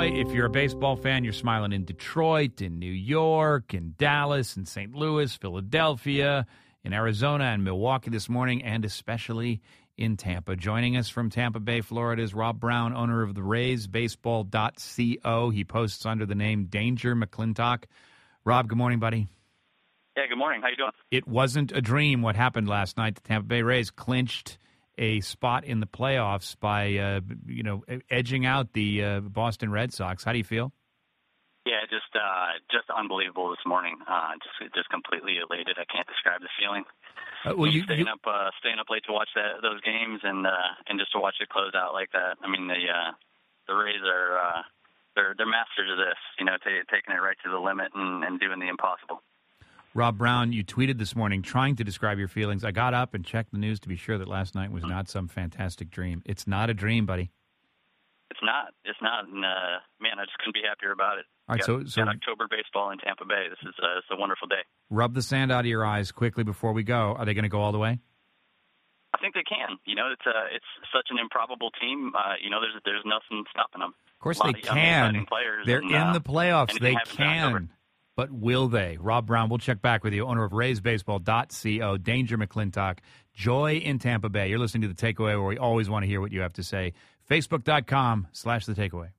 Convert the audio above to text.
Joy, if you're a baseball fan, you're smiling in Detroit, in New York, in Dallas, in St. Louis, Philadelphia, in Arizona, and Milwaukee this morning, and especially in Tampa. Joining us from Tampa Bay, Florida, is Rob Brown, owner of the Rays, baseball.co. He posts under the name Danger McClintock. Rob, good morning, buddy. Yeah, good morning. How you doing? It wasn't a dream what happened last night. The Tampa Bay Rays clinched a spot in the playoffs by, edging out the Boston Red Sox. How do you feel? Yeah, just unbelievable this morning. Just completely elated. I can't describe the feeling. Staying up late to watch those games and just to watch it close out like that. I mean, the Rays are they're masters of this. Taking it right to the limit and doing the impossible. Rob Brown, you tweeted this morning trying to describe your feelings. I got up and checked the news to be sure that last night was not some fantastic dream. It's not a dream, buddy. It's not. And, man, I just couldn't be happier about it. All right, so October baseball in Tampa Bay. This is it's a wonderful day. Rub the sand out of your eyes quickly before we go. Are they going to go all the way? I think they can. It's such an improbable team. There's nothing stopping them. Of course they can. They're in the playoffs. They can. But will they? Rob Brown, we'll check back with you, owner of RaysBaseball.co, Danger McClintock, Joy in Tampa Bay. You're listening to The Takeaway, where we always want to hear what you have to say. Facebook.com/The Takeaway.